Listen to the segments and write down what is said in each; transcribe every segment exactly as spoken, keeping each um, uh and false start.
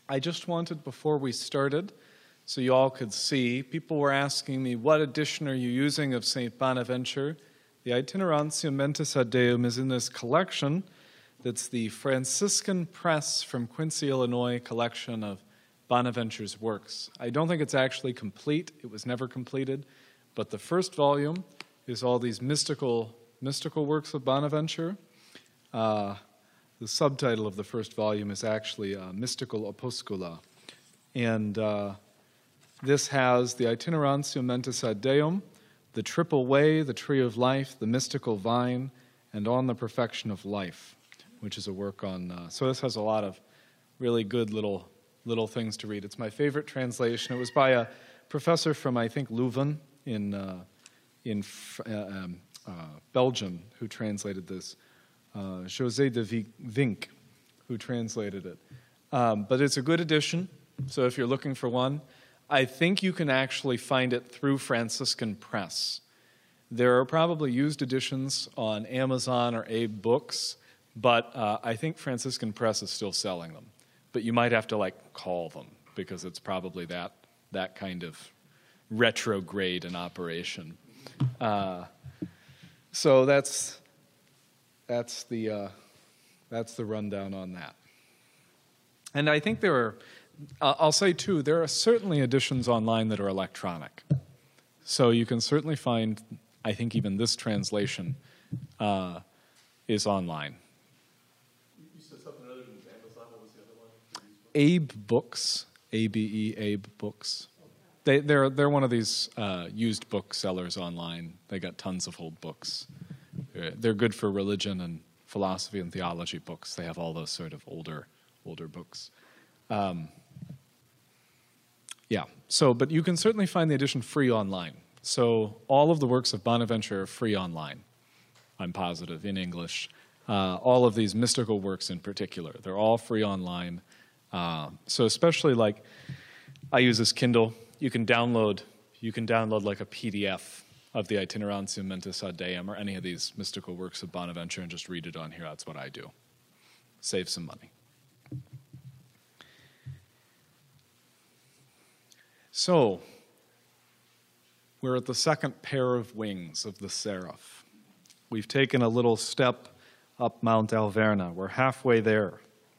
I just wanted, before we started, so you all could see, people were asking me, what edition are you using of Saint Bonaventure? The Itinerantium Mentis ad Deum is in this collection that's the Franciscan Press from Quincy, Illinois collection of Bonaventure's works. I don't think it's actually complete. It was never completed. But the first volume is all these mystical, mystical works of Bonaventure. Uh, the subtitle of the first volume is actually uh, Mystical Opuscula. And uh, this has the Itinerantium Mentis ad Deum, the Triple Way, the Tree of Life, the Mystical Vine, and On the Perfection of Life, which is a work on, uh, so this has a lot of really good little little things to read. It's my favorite translation. It was by a professor from, I think, Leuven in, uh, in uh, um, uh, Belgium who translated this, uh, José de Vinck, who translated it. Um, but it's a good edition, so if you're looking for one, I think you can actually find it through Franciscan Press. There are probably used editions on Amazon or Abe Books, but uh, I think Franciscan Press is still selling them. But you might have to, like, call them, because it's probably that, that kind of retrograde in operation. Uh, so that's, that's, the, uh, that's the rundown on that. And I think there are, uh, I'll say, too, there are certainly editions online that are electronic. So you can certainly find, I think even this translation uh, is online. Abe Books, A B E, Abe Books. They, they're, they're one of these uh, used book sellers online. They got tons of old books. They're, they're good for religion and philosophy and theology books. They have all those sort of older, older books. Um, yeah, so, but you can certainly find the edition free online. So all of the works of Bonaventure are free online, I'm positive, in English. Uh, all of these mystical works in particular, they're all free online. Uh, so especially like, I use this Kindle, you can download, you can download like a P D F of the Itinerantium Mentis ad Deum or any of these mystical works of Bonaventure and just read it on here. That's what I do. Save some money. So, we're at the second pair of wings of the seraph. We've taken a little step up Mount Alverna. We're halfway there.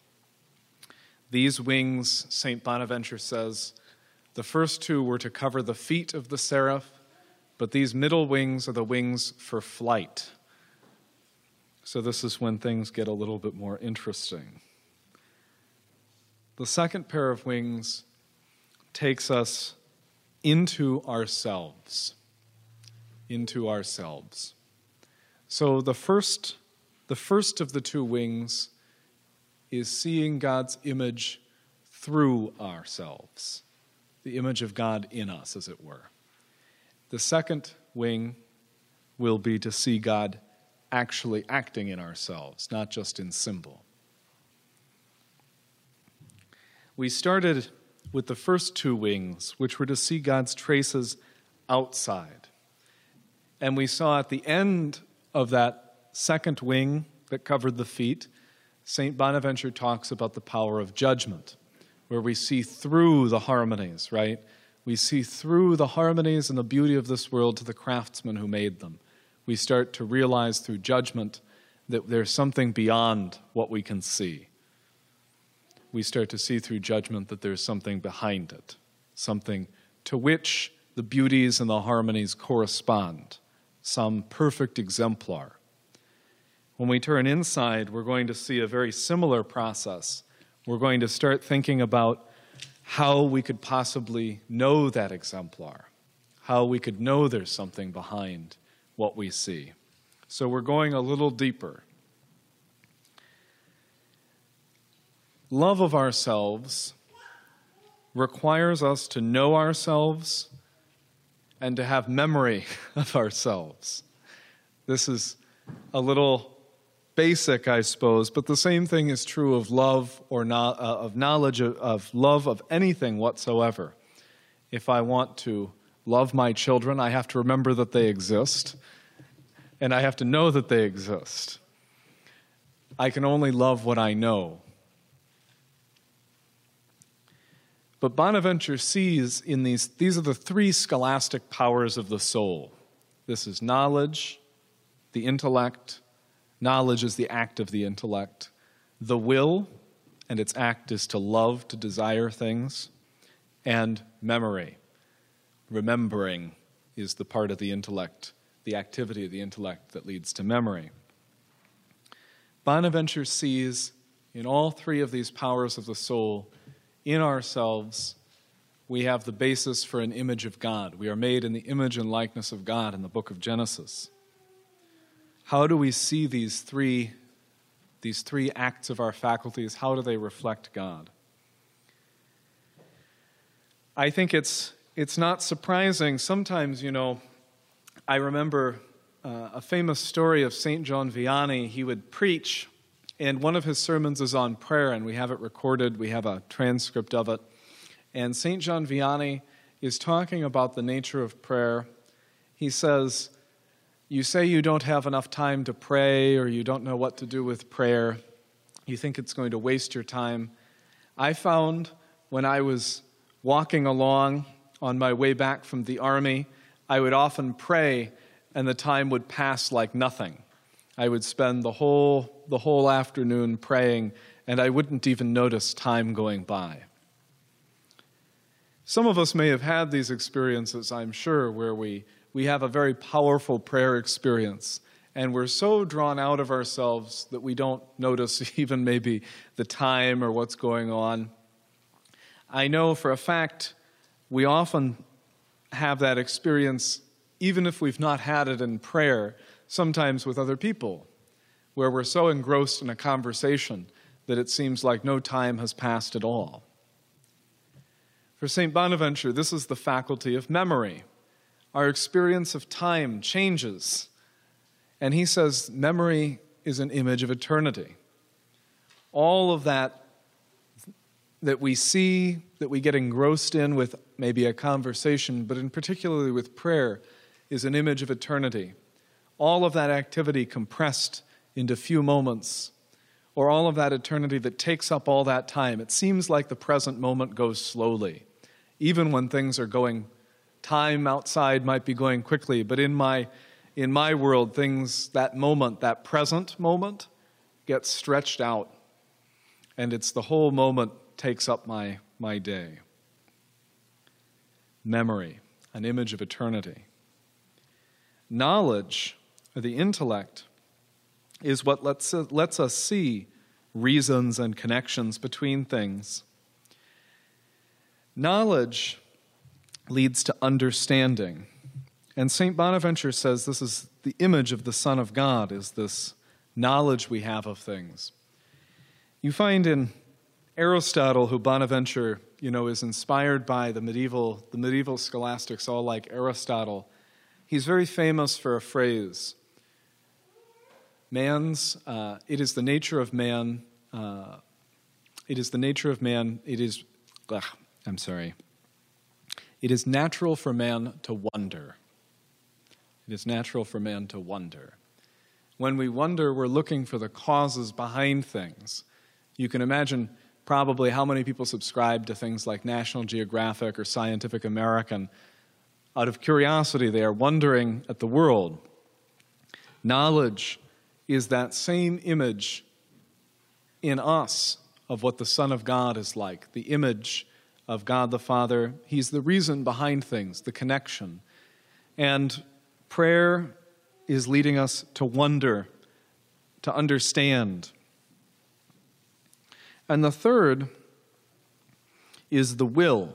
These wings, Saint Bonaventure says, the first two were to cover the feet of the seraph, but these middle wings are the wings for flight. So this is when things get a little bit more interesting. The second pair of wings takes us into ourselves, into ourselves. So the first, the first of the two wings is seeing God's image through ourselves, the image of God in us, as it were. The second wing will be to see God actually acting in ourselves, not just in symbol. We started with the first two wings, which were to see God's traces outside. And we saw at the end of that second wing that covered the feet, Saint Bonaventure talks about the power of judgment, where we see through the harmonies, right? We see through the harmonies and the beauty of this world to the craftsman who made them. We start to realize through judgment that there's something beyond what we can see. We start to see through judgment that there's something behind it, something to which the beauties and the harmonies correspond, some perfect exemplar. When we turn inside, we're going to see a very similar process. We're going to start thinking about how we could possibly know that exemplar, how we could know there's something behind what we see. So we're going a little deeper. Love of ourselves requires us to know ourselves and to have memory of ourselves. This is a little basic, I suppose, but the same thing is true of love or not, uh, of knowledge of, of love of anything whatsoever. If I want to love my children, I have to remember that they exist, and I have to know that they exist. I can only love what I know. But Bonaventure sees in these, these are the three scholastic powers of the soul. This is knowledge, the intellect. Knowledge is the act of the intellect. The will, and its act is to love, to desire things. And memory. Remembering is the part of the intellect, the activity of the intellect that leads to memory. Bonaventure sees in all three of these powers of the soul, in ourselves, we have the basis for an image of God. We are made in the image and likeness of God in the book of Genesis. How do we see these three, these three acts of our faculties? How do they reflect God? I think it's, it's not surprising. Sometimes, you know, I remember uh, a famous story of Saint John Vianney. He would preach, and one of his sermons is on prayer, and we have it recorded. We have a transcript of it. And Saint John Vianney is talking about the nature of prayer. He says, you say you don't have enough time to pray, or you don't know what to do with prayer. You think it's going to waste your time. I found when I was walking along on my way back from the army, I would often pray, and the time would pass like nothing. I would spend the whole the whole afternoon praying, and I wouldn't even notice time going by. Some of us may have had these experiences, I'm sure, where we, we have a very powerful prayer experience, and we're so drawn out of ourselves that we don't notice even maybe the time or what's going on. I know for a fact we often have that experience, even if we've not had it in prayer, sometimes with other people, where we're so engrossed in a conversation that it seems like no time has passed at all. For Saint Bonaventure, this is the faculty of memory. Our experience of time changes, and he says memory is an image of eternity. All of that that we see, that we get engrossed in with maybe a conversation, but in particularly with prayer, is an image of eternity. All of that activity compressed into few moments, or all of that eternity that takes up all that time. It seems like the present moment goes slowly. Even when things are going, time outside might be going quickly, but in my, in my world, things, that moment, that present moment, gets stretched out, and it's the whole moment takes up my, my day. Memory, an image of eternity. Knowledge, or the intellect, is what lets, lets us see reasons and connections between things. Knowledge leads to understanding. And Saint Bonaventure says this is the image of the Son of God, is this knowledge we have of things. You find in Aristotle, who Bonaventure, you know, is inspired by the medieval, the medieval scholastics, all like Aristotle. He's very famous for a phrase. Man's, uh, it is the nature of man, uh, it is the nature of man, it is, ugh, I'm sorry. It is natural for man to wonder. It is natural for man to wonder. When we wonder, we're looking for the causes behind things. You can imagine probably how many people subscribe to things like National Geographic or Scientific American. Out of curiosity, they are wondering at the world. Knowledge is that same image in us of what the Son of God is like, the image of God the Father. He's the reason behind things, the connection. And prayer is leading us to wonder, to understand. And the third is the will.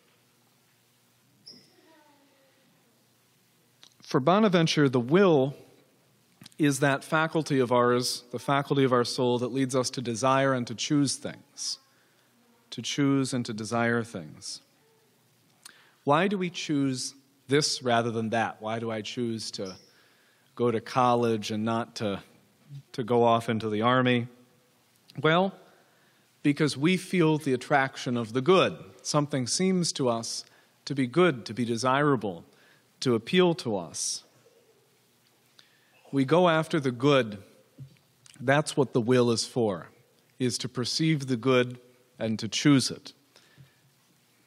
For Bonaventure, the will is that faculty of ours, the faculty of our soul that leads us to desire and to choose things, to choose and to desire things. Why do we choose this rather than that? Why do I choose to go to college and not to, to go off into the army? Well, because we feel the attraction of the good. Something seems to us to be good, to be desirable, to appeal to us. We go after the good. That's what the will is for, is to perceive the good and to choose it.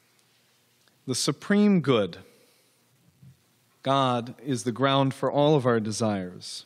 the supreme good. God is the ground for all of our desires.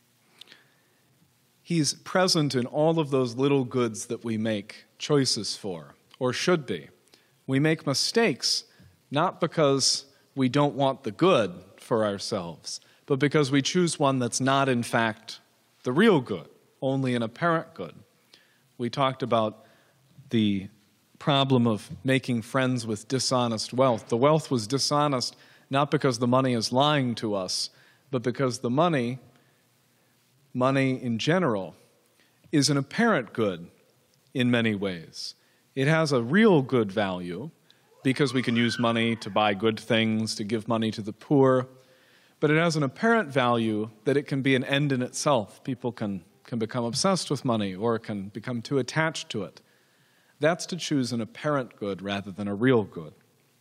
He's present in all of those little goods that we make choices for, or should be. We make mistakes not because we don't want the good for ourselves, but because we choose one that's not, in fact, the real good, only an apparent good. We talked about the problem of making friends with dishonest wealth. The wealth was dishonest not because the money is lying to us, but because the money, money in general, is an apparent good in many ways. It has a real good value because we can use money to buy good things, to give money to the poor, but it has an apparent value that it can be an end in itself. People can, can become obsessed with money or can become too attached to it. That's to choose an apparent good rather than a real good.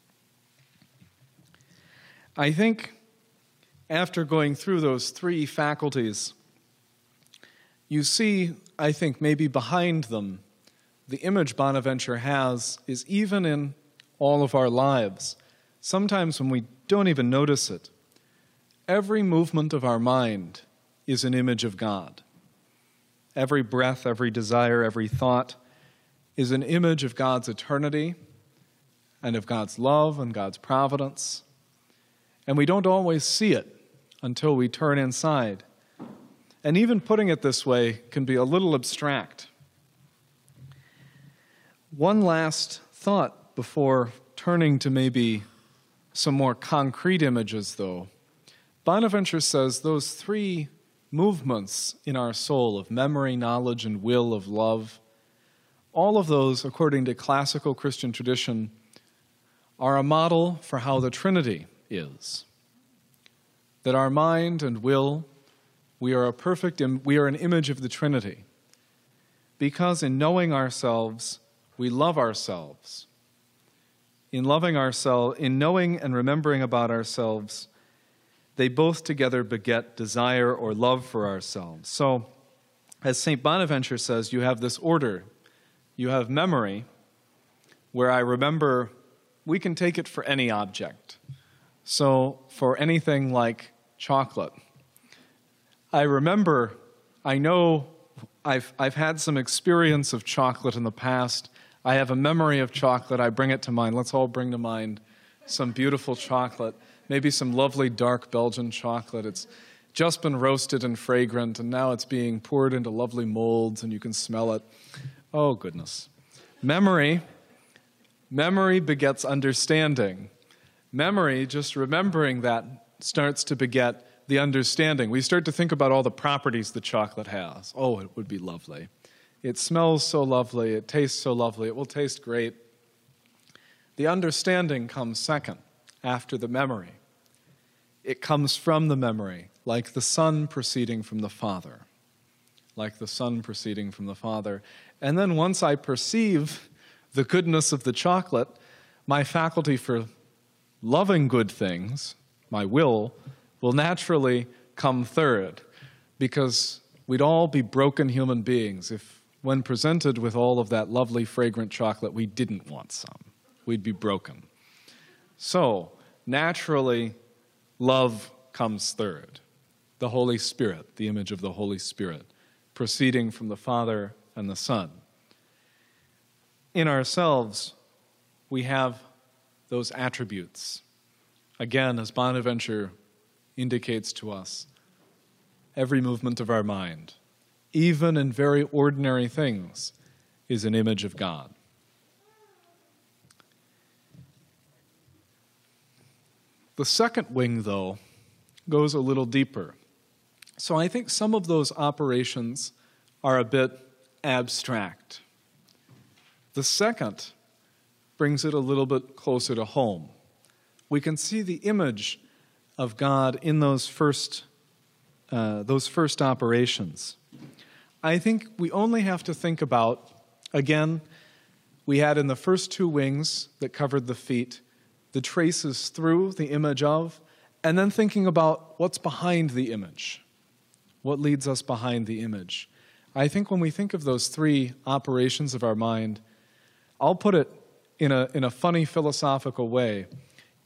I think after going through those three faculties, you see, I think, maybe behind them, the image Bonaventure has is even in all of our lives, sometimes when we don't even notice it. Every movement of our mind is an image of God. Every breath, every desire, every thought is an image of God's eternity and of God's love and God's providence. And we don't always see it until we turn inside. And even putting it this way can be a little abstract. One last thought before turning to maybe some more concrete images, though. Bonaventure says those three movements in our soul of memory, knowledge, and will, of love, all of those, according to classical Christian tradition, are a model for how the Trinity is. That our mind and will, we are a perfect, im- we are an image of the Trinity. Because in knowing ourselves, we love ourselves. In loving ourselves, in knowing and remembering about ourselves, they both together beget desire or love for ourselves. So, as Saint Bonaventure says, you have this order. You have memory, where I remember, we can take it for any object. So, for anything like chocolate, I remember, I know I've, I've had some experience of chocolate in the past. I have a memory of chocolate. I bring it to mind. Let's all bring to mind some beautiful chocolate, maybe some lovely dark Belgian chocolate. It's just been roasted and fragrant, and now it's being poured into lovely molds, and you can smell it. Oh, goodness. Memory, memory begets understanding. Memory, just remembering that, starts to beget the understanding. We start to think about all the properties the chocolate has. Oh, it would be lovely. It smells so lovely. It tastes so lovely. It will taste great. The understanding comes second, after the memory. It comes from the memory, like the Son proceeding from the Father. Like the Son proceeding from the Father. And then once I perceive the goodness of the chocolate, my faculty for loving good things, my will, will naturally come third, because we'd all be broken human beings if, when presented with all of that lovely, fragrant chocolate, we didn't want some. We'd be broken. So, naturally, love comes third. The Holy Spirit, the image of the Holy Spirit, proceeding from the Father and the Son. In ourselves, we have those attributes. Again, as Bonaventure indicates to us, every movement of our mind, even in very ordinary things, is an image of God. The second wing, though, goes a little deeper. So I think some of those operations are a bit abstract. The second brings it a little bit closer to home. We can see the image of God in those first, uh, those first operations. I think we only have to think about, again, we had in the first two wings that covered the feet, the traces through the image of, and then thinking about what's behind the image. What leads us behind the image? I think when we think of those three operations of our mind, I'll put it in a, in a funny philosophical way.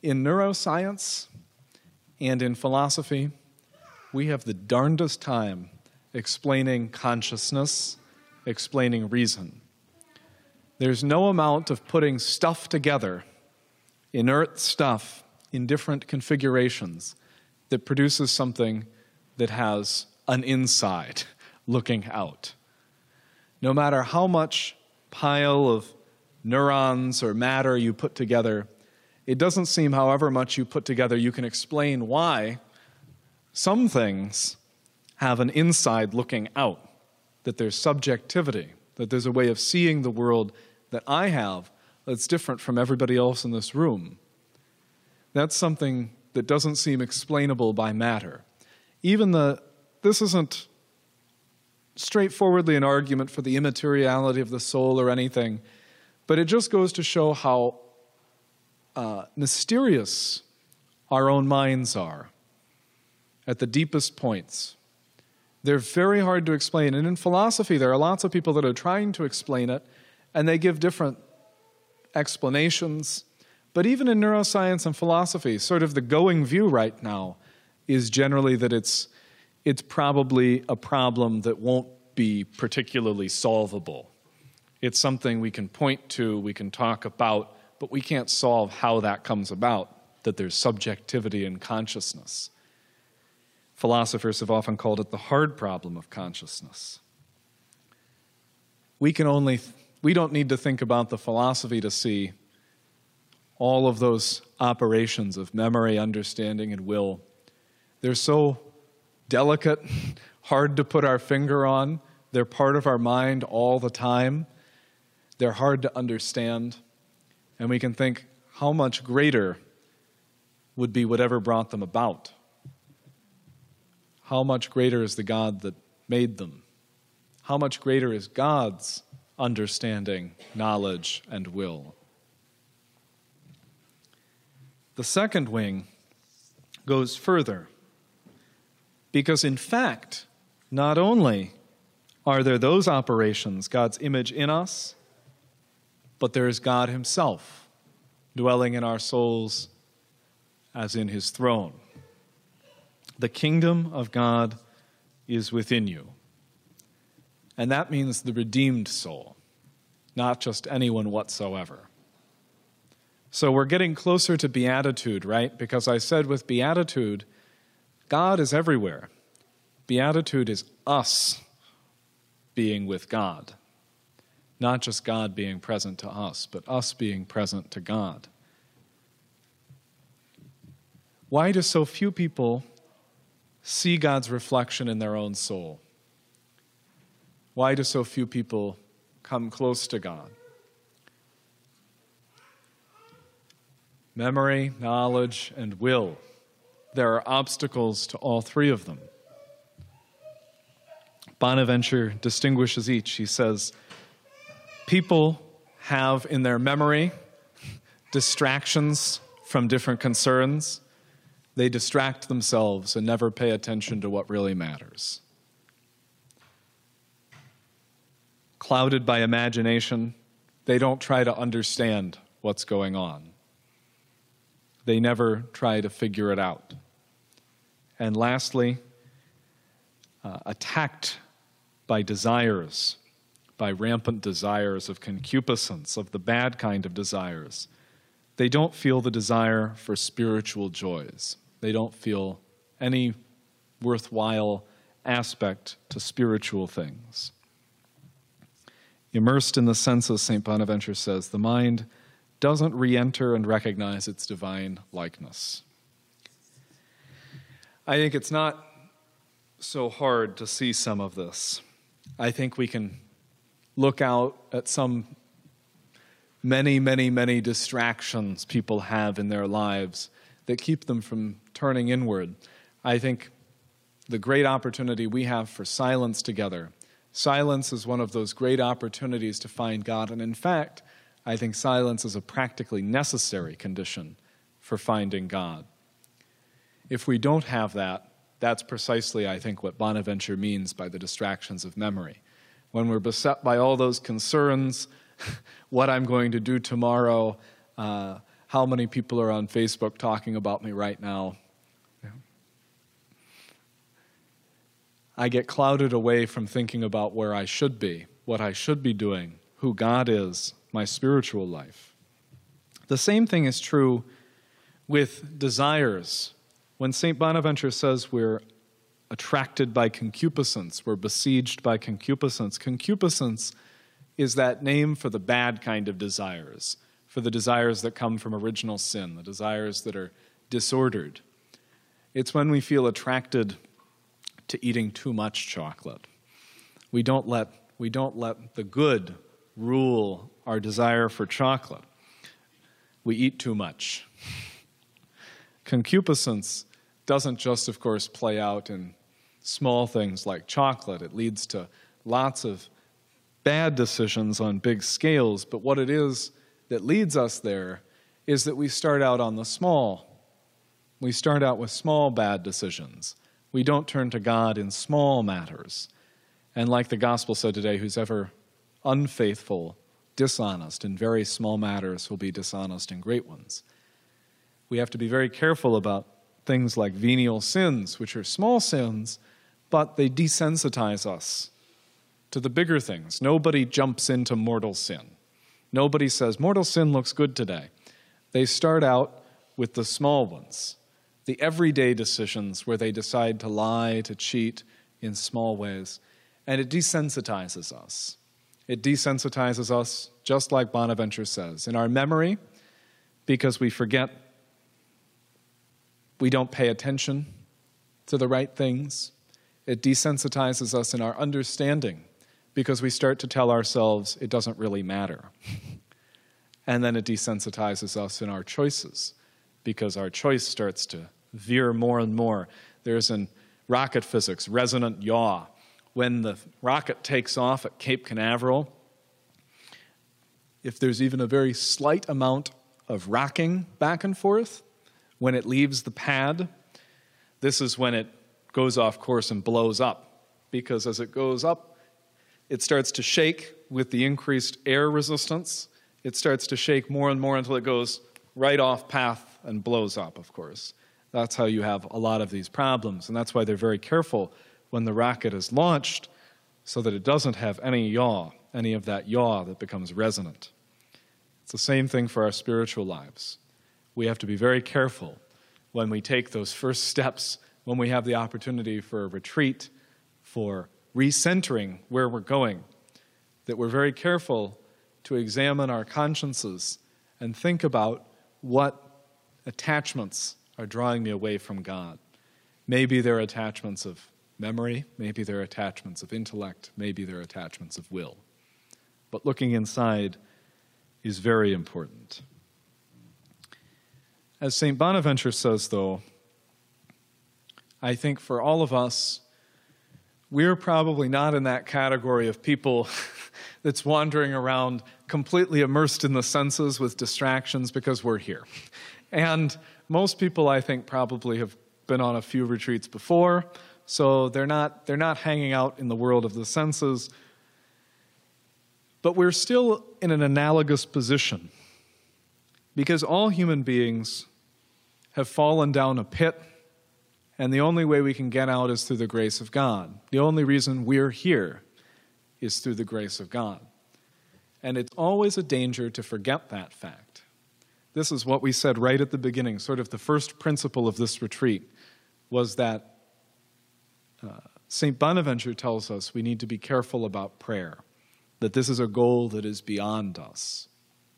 In neuroscience and in philosophy, we have the darndest time explaining consciousness, explaining reason. There's no amount of putting stuff together, inert stuff, in different configurations that produces something that has an inside looking out. No matter how much pile of neurons or matter you put together, it doesn't seem however much you put together you can explain why some things have an inside looking out, that there's subjectivity, that there's a way of seeing the world that I have that's different from everybody else in this room. That's something that doesn't seem explainable by matter. Even the, this isn't straightforwardly an argument for the immateriality of the soul or anything, but it just goes to show how uh, mysterious our own minds are at the deepest points. They're very hard to explain. And in philosophy, there are lots of people that are trying to explain it, and they give different explanations. But even in neuroscience and philosophy, sort of the going view right now is generally that it's, it's probably a problem that won't be particularly solvable. It's something we can point to, we can talk about, but we can't solve how that comes about, that there's subjectivity in consciousness. Philosophers have often called it the hard problem of consciousness. We can only, we don't need to think about the philosophy to see all of those operations of memory, understanding, and will. They're so delicate, hard to put our finger on. They're part of our mind all the time. They're hard to understand. And we can think how much greater would be whatever brought them about. How much greater is the God that made them? How much greater is God's understanding, knowledge, and will? The second wing goes further, because in fact, not only are there those operations, God's image in us, but there is God himself dwelling in our souls as in his throne. The kingdom of God is within you. And that means the redeemed soul, not just anyone whatsoever. So we're getting closer to beatitude, right? Because I said with beatitude, God is everywhere. Beatitude is us being with God. Not just God being present to us, but us being present to God. Why do so few people see God's reflection in their own soul? Why do so few people come close to God? Memory, knowledge, and will. There are obstacles to all three of them. Bonaventure distinguishes each. He says, people have in their memory distractions from different concerns. They distract themselves and never pay attention to what really matters. Clouded by imagination, they don't try to understand what's going on. They never try to figure it out. And lastly, uh, attacked by desires, by rampant desires of concupiscence, of the bad kind of desires. They don't feel the desire for spiritual joys. They don't feel any worthwhile aspect to spiritual things. Immersed in the senses, Saint Bonaventure says, the mind doesn't re-enter and recognize its divine likeness. I think it's not so hard to see some of this. I think we can look out at some many, many, many distractions people have in their lives that keep them from turning inward. I think the great opportunity we have for silence together, silence is one of those great opportunities to find God. And in fact, I think silence is a practically necessary condition for finding God. If we don't have that, that's precisely, I think, what Bonaventure means by the distractions of memory. When we're beset by all those concerns, what I'm going to do tomorrow, uh, how many people are on Facebook talking about me right now. Yeah. I get clouded away from thinking about where I should be, what I should be doing, who God is, my spiritual life. The same thing is true with desires. When Saint Bonaventure says we're attracted by concupiscence, we're besieged by concupiscence, concupiscence is that name for the bad kind of desires, for the desires that come from original sin, the desires that are disordered. It's when we feel attracted to eating too much chocolate. We don't let, we don't let the good rule our desire for chocolate. We eat too much. Concupiscence doesn't just, of course, play out in small things like chocolate. It leads to lots of bad decisions on big scales, but what it is that leads us there is that we start out on the small. We start out with small bad decisions. We don't turn to God in small matters. And like the gospel said today, who's ever unfaithful, dishonest in very small matters will be dishonest in great ones. We have to be very careful about things like venial sins, which are small sins, but they desensitize us to the bigger things. Nobody jumps into mortal sin. Nobody says, mortal sin looks good today. They start out with the small ones, the everyday decisions where they decide to lie, to cheat in small ways, and it desensitizes us. It desensitizes us, just like Bonaventure says, in our memory, because we forget, we don't pay attention to the right things. It desensitizes us in our understanding, because we start to tell ourselves it doesn't really matter. And then it desensitizes us in our choices, because our choice starts to veer more and more. There's in rocket physics, resonant yaw. When the rocket takes off at Cape Canaveral, if there's even a very slight amount of rocking back and forth, when it leaves the pad, this is when it goes off course and blows up. Because as it goes up, it starts to shake with the increased air resistance. It starts to shake more and more until it goes right off path and blows up, of course. That's how you have a lot of these problems, and that's why they're very careful when the rocket is launched so that it doesn't have any yaw, any of that yaw that becomes resonant. It's the same thing for our spiritual lives. We have to be very careful when we take those first steps, when we have the opportunity for a retreat, for recentering where we're going, that we're very careful to examine our consciences and think about what attachments are drawing me away from God. Maybe they're attachments of memory, maybe they're attachments of intellect, maybe they're attachments of will. But looking inside is very important. As Saint Bonaventure says, though, I think for all of us, we're probably not in that category of people that's wandering around completely immersed in the senses with distractions because we're here. And most people, I think, probably have been on a few retreats before, so they're not, they're not hanging out in the world of the senses. But we're still in an analogous position because all human beings have fallen down a pit, and the only way we can get out is through the grace of God. The only reason we're here is through the grace of God. And it's always a danger to forget that fact. This is what we said right at the beginning, sort of the first principle of this retreat, was that uh, Saint Bonaventure tells us we need to be careful about prayer, that this is a goal that is beyond us.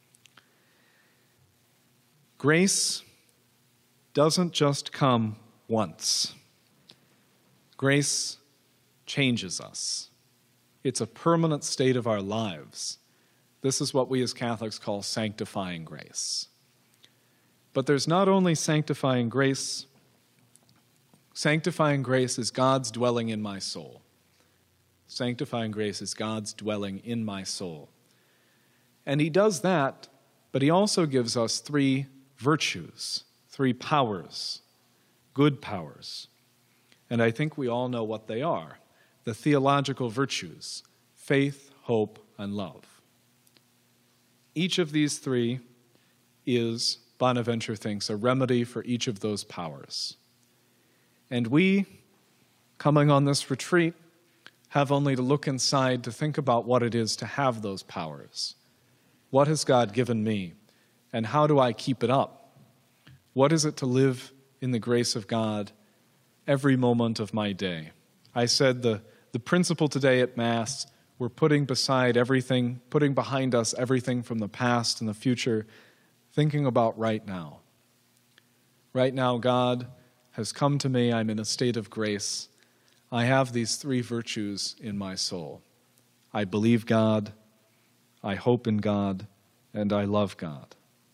Grace doesn't just come once. Grace changes us. It's a permanent state of our lives. This is what we as Catholics call sanctifying grace. But there's not only sanctifying grace. Sanctifying grace is God's dwelling in my soul. Sanctifying grace is God's dwelling in my soul. And he does that, but he also gives us three virtues, three powers, good powers. And I think we all know what they are. The theological virtues, faith, hope, and love. Each of these three is Bonaventure thinks, a remedy for each of those powers. And we, coming on this retreat, have only to look inside to think about what it is to have those powers. What has God given me, and how do I keep it up? What is it to live in the grace of God every moment of my day? I said the, the principle today at Mass, we're putting beside everything, putting behind us everything from the past and the future, thinking about right now. Right now, God has come to me. I'm in a state of grace. I have these three virtues in my soul. I believe God, I hope in God, and I love God.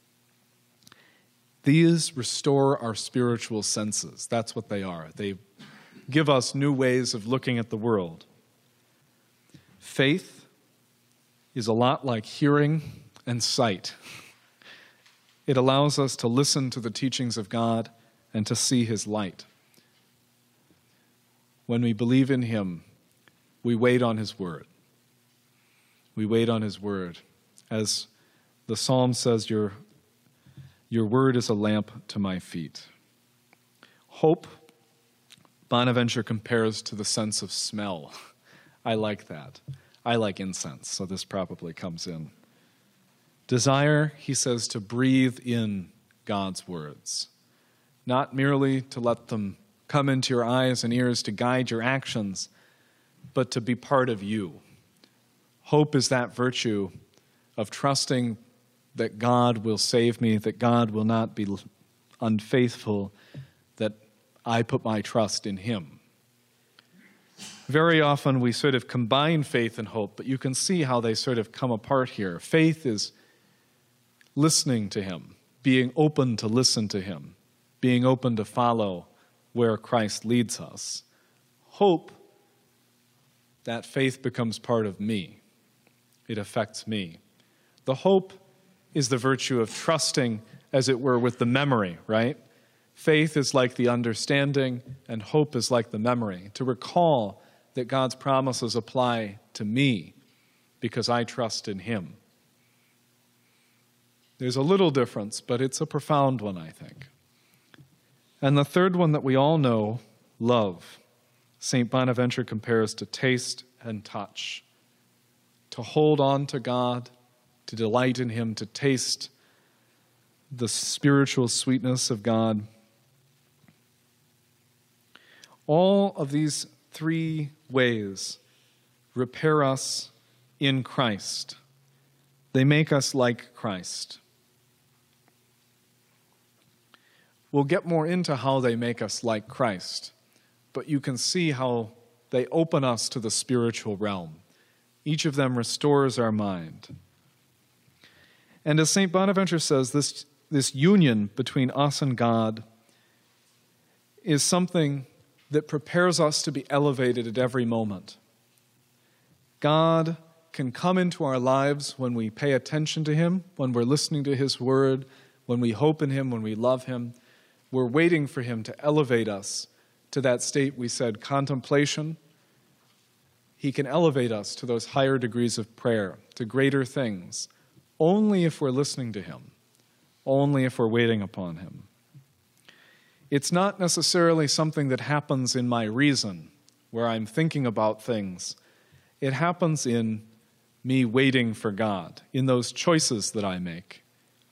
These restore our spiritual senses. That's what they are. They give us new ways of looking at the world. Faith is a lot like hearing and sight. It allows us to listen to the teachings of God and to see His light. When we believe in Him, we wait on His word. We wait on His word. As the psalm says, your, your word is a lamp to my feet. Hope, Bonaventure compares to the sense of smell. I like that. I like incense, so this probably comes in. Desire, he says, to breathe in God's words, not merely to let them come into your eyes and ears to guide your actions, but to be part of you. Hope is that virtue of trusting that God will save me, that God will not be unfaithful, that I put my trust in Him. Very often we sort of combine faith and hope, but you can see how they sort of come apart here. Faith is listening to Him, being open to listen to Him, being open to follow where Christ leads us. Hope, that faith becomes part of me. It affects me. The hope is the virtue of trusting, as it were, with the memory, right? Faith is like the understanding, and hope is like the memory. To recall that God's promises apply to me because I trust in Him. There's a little difference, but it's a profound one, I think. And the third one that we all know, love. Saint Bonaventure compares to taste and touch. To hold on to God, to delight in Him, to taste the spiritual sweetness of God. All of these three ways repair us in Christ. They make us like Christ. We'll get more into how they make us like Christ, but you can see how they open us to the spiritual realm. Each of them restores our mind. And as Saint Bonaventure says, this, this union between us and God is something that prepares us to be elevated at every moment. God can come into our lives when we pay attention to Him, when we're listening to His word, when we hope in Him, when we love Him. We're waiting for Him to elevate us to that state we said, contemplation. He can elevate us to those higher degrees of prayer, to greater things, only if we're listening to Him, only if we're waiting upon Him. It's not necessarily something that happens in my reason, where I'm thinking about things. It happens in me waiting for God, in those choices that I make.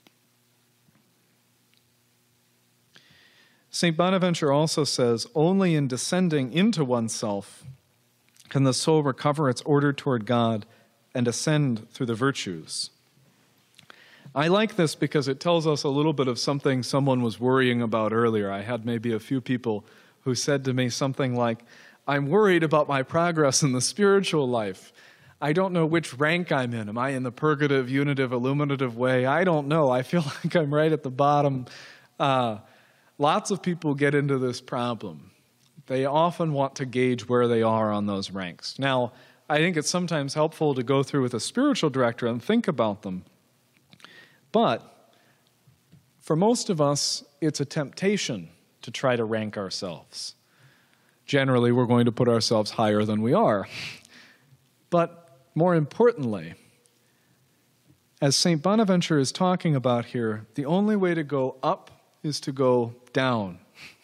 Saint Bonaventure also says, only in descending into oneself can the soul recover its order toward God and ascend through the virtues. I like this because it tells us a little bit of something someone was worrying about earlier. I had maybe a few people who said to me something like, I'm worried about my progress in the spiritual life. I don't know which rank I'm in. Am I in the purgative, unitive, illuminative way? I don't know. I feel like I'm right at the bottom. Uh, lots of people get into this problem. They often want to gauge where they are on those ranks. Now, I think it's sometimes helpful to go through with a spiritual director and think about them. But for most of us, it's a temptation to try to rank ourselves. Generally, we're going to put ourselves higher than we are. But more importantly, as Saint Bonaventure is talking about here, the only way to go up is to go down.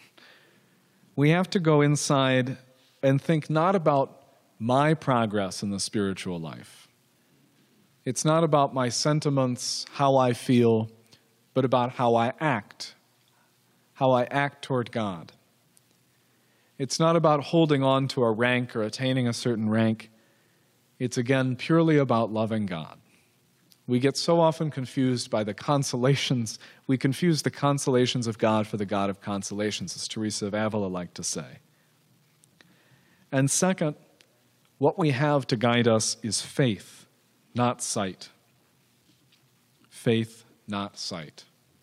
We have to go inside and think not about my progress in the spiritual life. It's not about my sentiments, how I feel, but about how I act, how I act toward God. It's not about holding on to a rank or attaining a certain rank. It's again purely about loving God. We get so often confused by the consolations. We confuse the consolations of God for the God of consolations, as Teresa of Avila liked to say. And second, what we have to guide us is faith, not sight. Faith, not sight.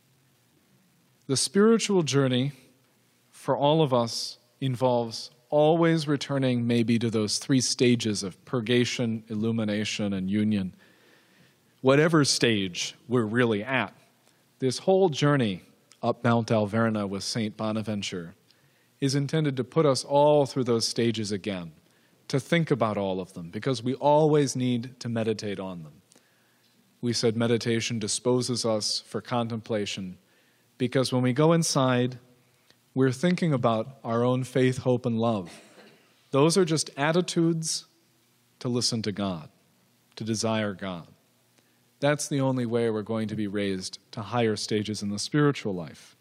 The spiritual journey for all of us involves always returning maybe to those three stages of purgation, illumination, and union. Whatever stage we're really at, this whole journey up Mount Alverna with Saint Bonaventure is intended to put us all through those stages again, to think about all of them, because we always need to meditate on them. We said meditation disposes us for contemplation, because when we go inside, we're thinking about our own faith, hope, and love. Those are just attitudes to listen to God, to desire God. That's the only way we're going to be raised to higher stages in the spiritual life.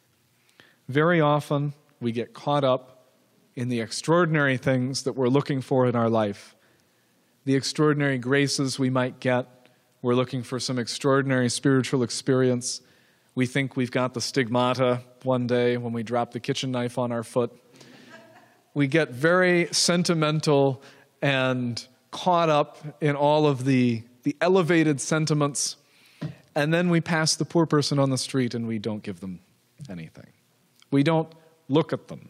Very often, we get caught up in the extraordinary things that we're looking for in our life, the extraordinary graces we might get. We're looking for some extraordinary spiritual experience. We think we've got the stigmata one day when we drop the kitchen knife on our foot. We get very sentimental and caught up in all of the the elevated sentiments, and then we pass the poor person on the street and we don't give them anything. We don't look at them.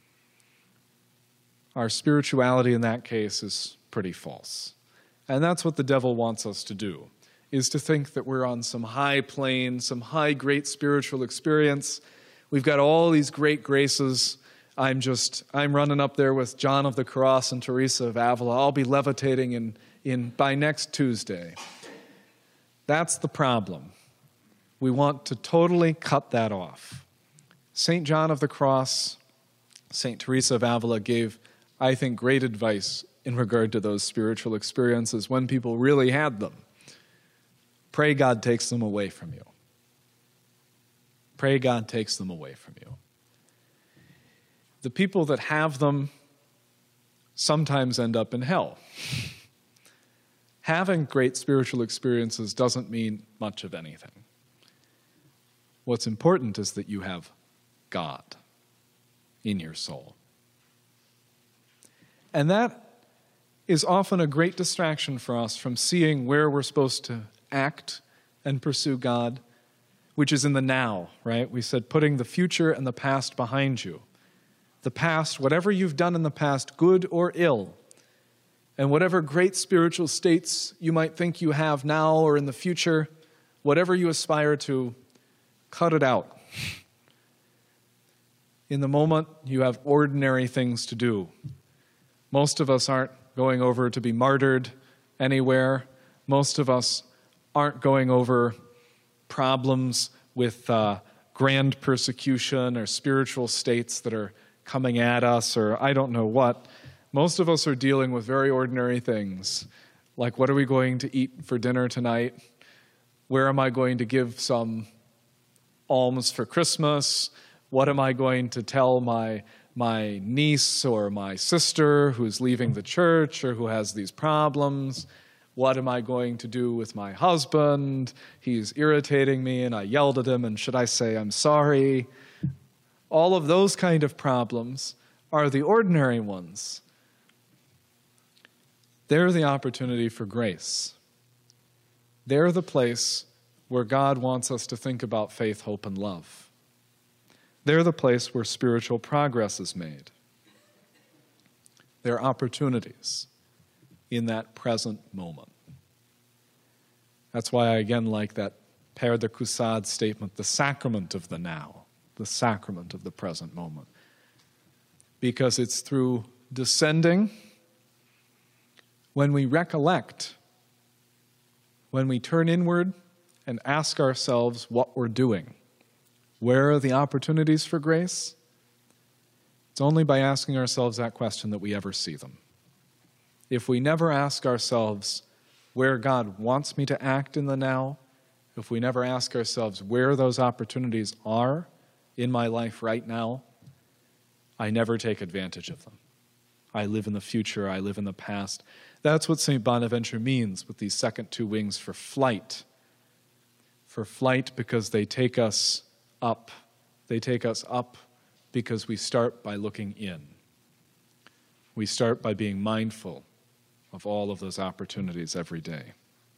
Our spirituality in that case is pretty false. And that's what the devil wants us to do, is to think that we're on some high plane, some high great spiritual experience. We've got all these great graces. I'm just, I'm running up there with John of the Cross and Teresa of Avila. I'll be levitating in In, by next Tuesday. That's the problem. We want to totally cut that off. Saint John of the Cross, Saint Teresa of Avila gave, I think, great advice in regard to those spiritual experiences when people really had them. Pray God takes them away from you. Pray God takes them away from you. The people that have them sometimes end up in hell. Having great spiritual experiences doesn't mean much of anything. What's important is that you have God in your soul. And that is often a great distraction for us from seeing where we're supposed to act and pursue God, which is in the now, right? We said putting the future and the past behind you. The past, whatever you've done in the past, good or ill, and whatever great spiritual states you might think you have now or in the future, whatever you aspire to, cut it out. In the moment, you have ordinary things to do. Most of us aren't going over to be martyred anywhere. Most of us aren't going over problems with uh, grand persecution or spiritual states that are coming at us or I don't know what. Most of us are dealing with very ordinary things, like what are we going to eat for dinner tonight? Where am I going to give some alms for Christmas? What am I going to tell my, my niece or my sister who's leaving the church or who has these problems? What am I going to do with my husband? He's irritating me and I yelled at him, and should I say I'm sorry? All of those kind of problems are the ordinary ones. They're the opportunity for grace. They're the place where God wants us to think about faith, hope, and love. They're the place where spiritual progress is made. They're opportunities in that present moment. That's why I again like that Père de Caussade statement, the sacrament of the now, the sacrament of the present moment. Because it's through descending, when we recollect when we turn inward and ask ourselves what we're doing. Where are the opportunities for grace? It's only by asking ourselves that question that we ever see them. If we never ask ourselves where God wants me to act in the now, if we never ask ourselves where those opportunities are in my life right now, I never take advantage of them. I live in the future, I live in the past. That's what Saint Bonaventure means with these second two wings for flight. For flight because they take us up. They take us up because we start by looking in. We start by being mindful of all of those opportunities every day.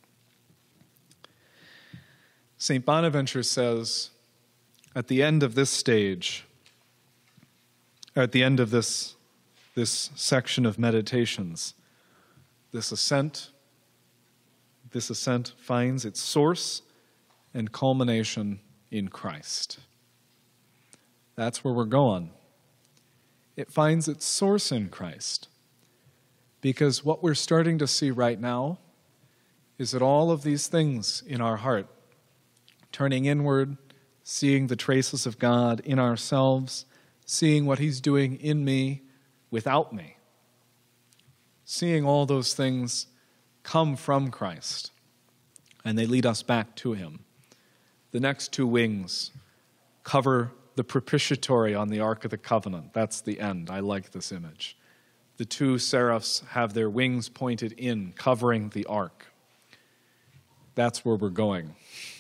Saint Bonaventure says, at the end of this stage, at the end of this, this section of meditations, this ascent, this ascent finds its source and culmination in Christ. That's where we're going. It finds its source in Christ. Because what we're starting to see right now is that all of these things in our heart, turning inward, seeing the traces of God in ourselves, seeing what He's doing in me without me, seeing all those things come from Christ, and they lead us back to Him. The next two wings cover the propitiatory on the Ark of the Covenant. That's the end. I like this image. The two seraphs have their wings pointed in, covering the ark. That's where we're going.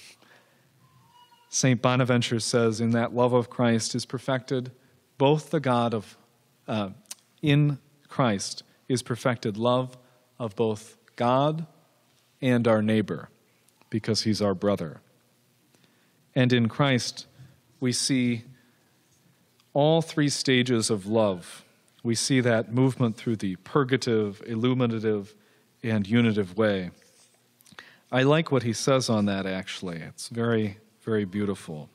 Saint Bonaventure says, in that love of Christ is perfected both the God of, uh, in Christ is perfected love of both God and our neighbor, because He's our brother. And in Christ, we see all three stages of love. We see that movement through the purgative, illuminative, and unitive way. I like what he says on that, actually. It's very, very beautiful.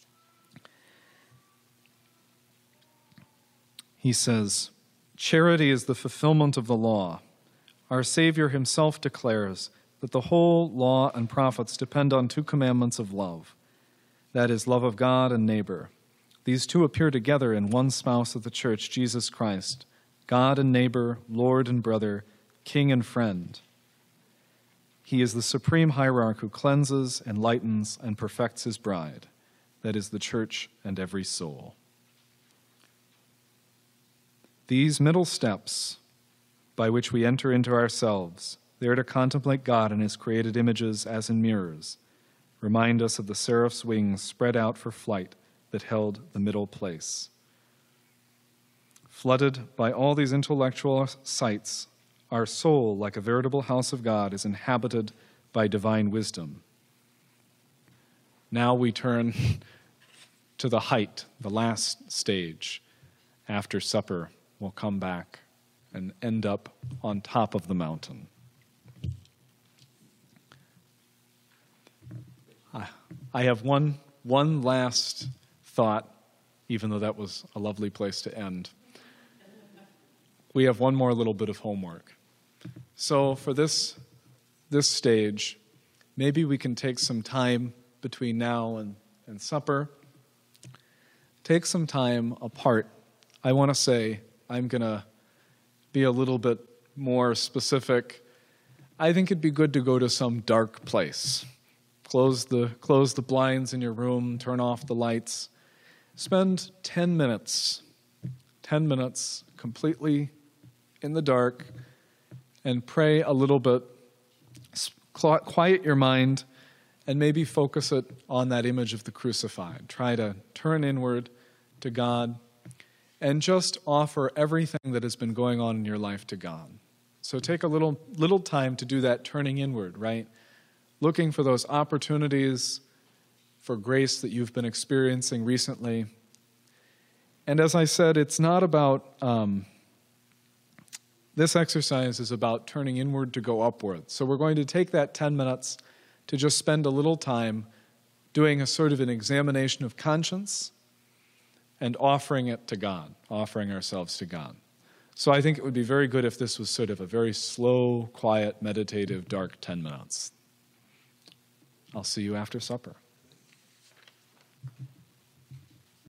He says, charity is the fulfillment of the law. Our Savior Himself declares that the whole law and prophets depend on two commandments of love. That is, love of God and neighbor. These two appear together in one spouse of the church, Jesus Christ, God and neighbor, Lord and brother, King and friend. He is the supreme hierarch who cleanses, enlightens, and perfects His bride, that is, the church and every soul. These middle steps by which we enter into ourselves, there to contemplate God in His created images as in mirrors, remind us of the seraph's wings spread out for flight that held the middle place. Flooded by all these intellectual sights, our soul, like a veritable house of God, is inhabited by divine wisdom. Now we turn to the height, the last stage. After supper, we'll come back and end up on top of the mountain. I have one, one last thought, even though that was a lovely place to end. We have one more little bit of homework. So for this, this stage, maybe we can take some time between now and, and supper. Take some time apart. I want to say, I'm going to be a little bit more specific. I think it'd be good to go to some dark place. Close the, close the blinds in your room, turn off the lights. Spend ten minutes, ten minutes completely in the dark and pray a little bit. Quiet your mind and maybe focus it on that image of the crucified. Try to turn inward to God and just offer everything that has been going on in your life to God. So take a little, little time to do that turning inward, right? Looking for those opportunities for grace that you've been experiencing recently. And as I said, it's not about, um, this exercise is about turning inward to go upward. So we're going to take that ten minutes to just spend a little time doing a sort of an examination of conscience and offering it to God, offering ourselves to God. So I think it would be very good if this was sort of a very slow, quiet, meditative, dark ten minutes. I'll see you after supper.